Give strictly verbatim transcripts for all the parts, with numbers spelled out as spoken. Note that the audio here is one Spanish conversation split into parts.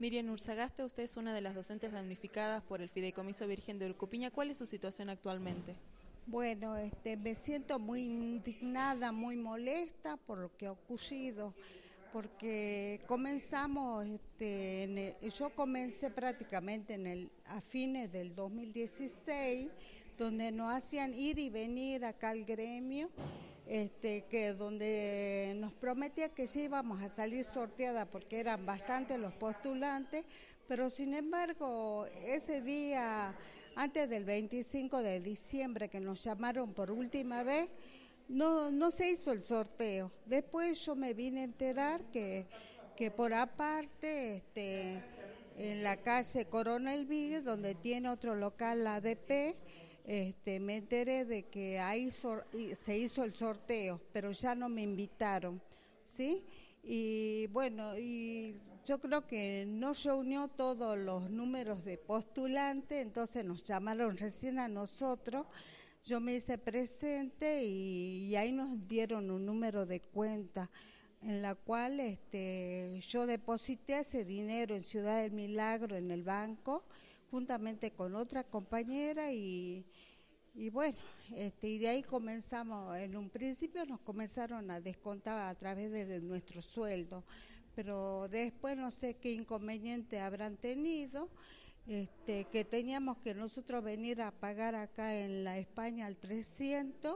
Miriam Urzagasta, usted es una de las docentes damnificadas por el Fideicomiso Virgen de Urcupiña. ¿Cuál es su situación actualmente? Bueno, este, me siento muy indignada, muy molesta por lo que ha ocurrido, porque comenzamos, este, en el, yo comencé prácticamente en el, a fines del dos mil dieciséis, donde nos hacían ir y venir acá al gremio, este, que donde nos prometía que sí íbamos a salir sorteada porque eran bastantes los postulantes, pero sin embargo ese día, antes del veinticinco de diciembre que nos llamaron por última vez, no, no se hizo el sorteo. Después yo me vine a enterar que, que por aparte, este, en la calle Coronel Víguez, donde tiene otro local la A D P, este, me enteré de que ahí sor, se hizo el sorteo, pero ya no me invitaron, ¿sí? Y bueno, y yo creo que no reunió todos los números de postulantes, entonces nos llamaron recién a nosotros. Yo me hice presente y, y ahí nos dieron un número de cuenta en la cual este, yo deposité ese dinero en Ciudad del Milagro en el banco, juntamente con otra compañera y, y bueno, este, y de ahí comenzamos, en un principio nos comenzaron a descontar a través de, de nuestro sueldo, pero después no sé qué inconveniente habrán tenido, este, que teníamos que nosotros venir a pagar acá en la España al trescientos,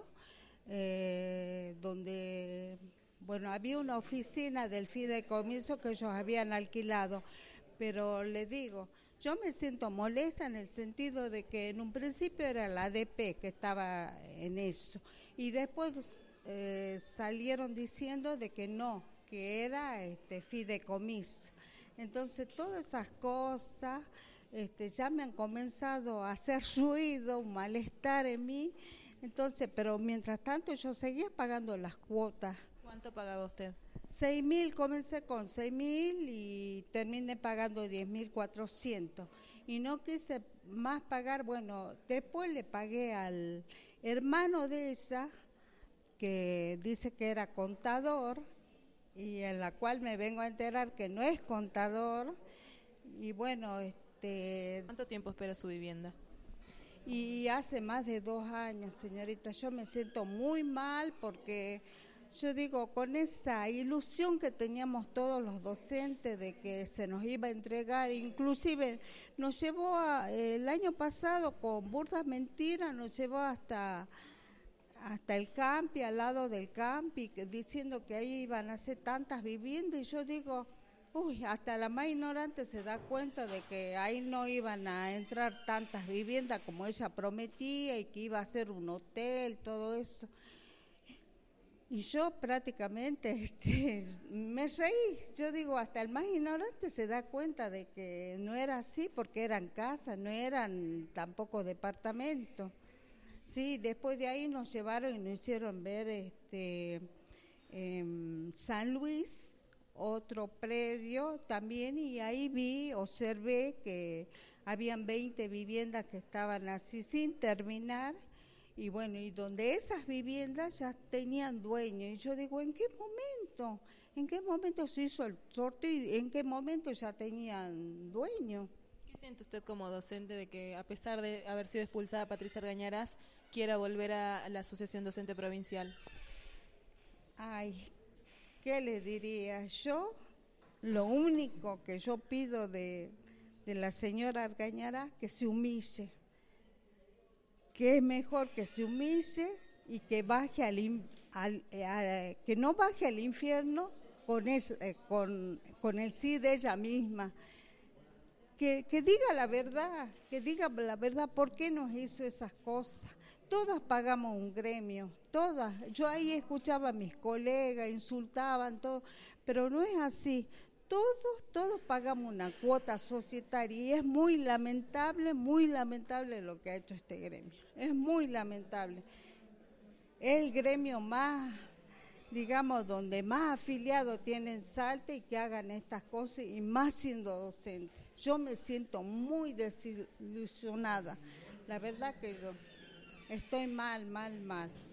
eh, donde, bueno, había una oficina del fideicomiso que ellos habían alquilado, pero le digo, yo me siento molesta en el sentido de que en un principio era la A D P que estaba en eso y después eh, salieron diciendo de que no, que era este fideicomiso. Entonces todas esas cosas este, ya me han comenzado a hacer ruido, un malestar en mí. Entonces, pero mientras tanto yo seguía pagando las cuotas. ¿Cuánto pagaba usted? Seis mil, comencé con seis mil y terminé pagando diez mil cuatrocientos. Y no quise más pagar, bueno, después le pagué al hermano de ella, que dice que era contador, y en la cual me vengo a enterar que no es contador, y bueno, este... ¿Cuánto tiempo espera su vivienda? Y hace más de dos años, señorita, yo me siento muy mal porque... Yo digo, con esa ilusión que teníamos todos los docentes de que se nos iba a entregar, inclusive nos llevó a, el año pasado con burdas mentiras, nos llevó hasta, hasta el campi, al lado del campi, diciendo que ahí iban a hacer tantas viviendas y yo digo, uy, hasta la más ignorante se da cuenta de que ahí no iban a entrar tantas viviendas como ella prometía y que iba a ser un hotel, todo eso. Y yo prácticamente este, me reí, yo digo, hasta el más ignorante se da cuenta de que no era así, porque eran casas, no eran tampoco departamentos. Sí, después de ahí nos llevaron y nos hicieron ver este, eh, San Luis, otro predio también, y ahí vi, observé que habían veinte viviendas que estaban así sin terminar. Y bueno, y donde esas viviendas ya tenían dueño, y yo digo, ¿en qué momento? ¿En qué momento se hizo el sorteo y en qué momento ya tenían dueño? ¿Qué siente usted como docente de que, a pesar de haber sido expulsada Patricia Argañarás, quiera volver a la Asociación Docente Provincial? Ay, ¿qué le diría? Yo, lo único que yo pido de, de la señora Argañarás, que se humille, que es mejor que se humille y que baje al, al a, que no baje al infierno con, es, eh, con, con el sí de ella misma, que, que diga la verdad, que diga la verdad, ¿por qué nos hizo esas cosas? Todas pagamos un gremio, todas, yo ahí escuchaba a mis colegas, insultaban, todo, pero no es así. Todos, todos pagamos una cuota societaria y es muy lamentable, muy lamentable lo que ha hecho este gremio. Es muy lamentable. Es el gremio más, digamos, donde más afiliados tienen Salta y que hagan estas cosas y más siendo docente. Yo me siento muy desilusionada. La verdad que yo estoy mal, mal, mal.